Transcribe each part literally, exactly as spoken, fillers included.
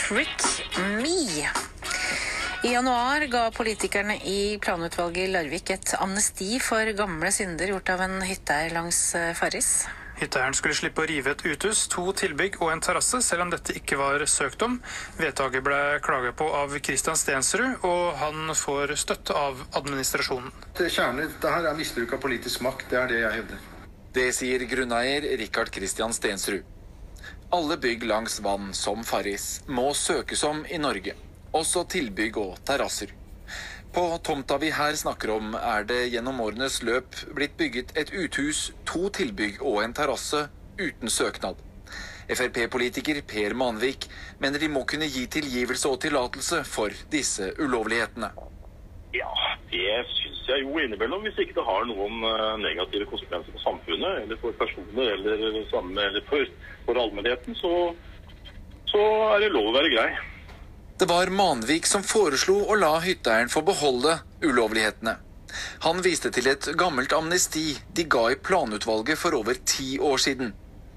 Trick Me. I januar ga politikerne i planutvalget i Larvik et amnesti for gamle synder gjort av en hytteeier langs Farris. Hytteeieren skulle slippe å rive et uthus, to tilbygg og en terrasse, selv om dette ikke var søkt om. Vedtaket ble klaget på av Christian Stensrud, og han får støtte av administrasjonen. Det kjernen, det her er misbruk av politisk makt, det er det jeg hevder. Det sier grunneier Richard Christian Stensrud. Alle bygg langs vann som Farris må søkes om i Norge, også tilbygg og terrasser. På tomta vi her snakker om er det gjennom årenes løp blitt bygget et uthus, to tilbygg og en terrasse uten søknad. F R P-politiker Per Manvik mener de må kunne gi tilgivelse og tillatelse for disse ulovlighetene. Ja, det synes jeg jo innimellom, hvis ikke det har noen negative konsekvenser for samfunnet, eller for personer, eller, samme, eller for, for allmennheten, så, så er det lov å være grei. Det var Manvik som foreslo å la hytteeieren få beholde ulovlighetene. Han viste til et gammelt amnesti de ga i planutvalget for over ti år siden.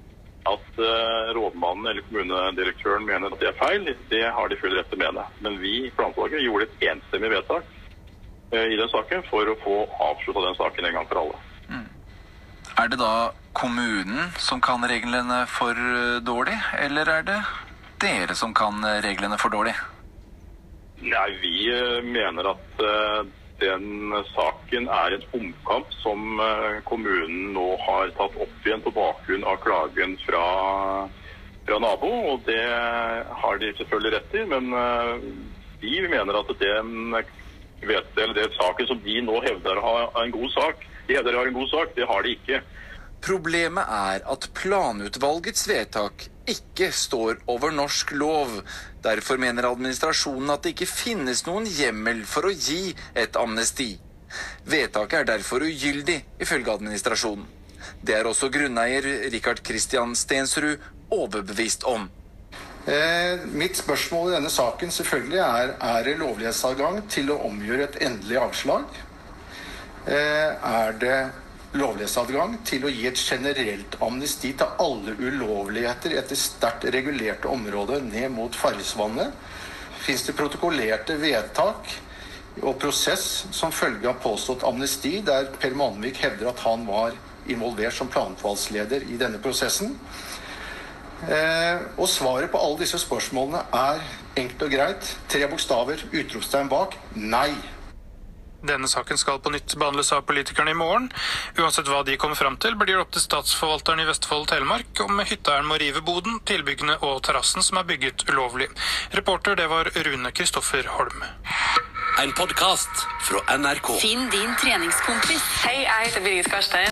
At uh, rådmannen eller kommunedirektøren mener at det er feil, det har de full rett til å mene. Men vi i planutvalget gjorde et enstemmig vedtak uh, i den saken for å få avsluttet den saken en gang for alle. Mm. Er det da kommunen som kan reglene for dårlig, eller er det dere som kan reglene for dårlig? Nei, vi mener at uh, den saken er en omkamp som uh, kommunen nå har tatt opp igjen på bakgrunn av klagen fra, fra nabo, og det har de selvfølgelig rett i, men uh, vi mener at den, vet, eller den saken som de nå hevder har en god sak, de hevder har en god sak, det har de ikke. Problemet er at planutvalgets vedtak ikke står over norsk lov. Derfor mener administrasjonen at det ikke finnes noen hjemmel for å gi et amnesti. Vedtaket er derfor ugyldig, ifølge administrasjonen. Det er også grunneier Richard Christian Stensrud overbevist om. Eh, mitt spørsmål i denne saken selvfølgelig er, er det lovlighetsadgang til å omgjøre et endelig avslag? Eh, er det lovlighetsadgang til å gi et generelt amnesti til alle ulovligheter etter sterkt regulerte områder ned mot Farrisvannet? Finnes det protokollerte vedtak og prosess som følge av påstått amnesti, der Per Manvik hevder at han var involvert som planutvalgsleder i denne prosessen? Eh, og svaret på alle disse spørsmålene er enkelt og greit. Tre bokstaver, utropstegn bak, nei. Denne saken skal på nytt behandles av politikerne i morgen. Uansett hva de kommer frem til, blir det opp til statsforvalteren i Vestfold og Telemark om hytteeieren må rive boden, tilbyggene og terrassen som er bygget ulovlig. Reporter, det var Rune Kristoffer Holm. En podcast fra N R K. Finn din treningskompis. Hei, jeg heter Birgit Karstein.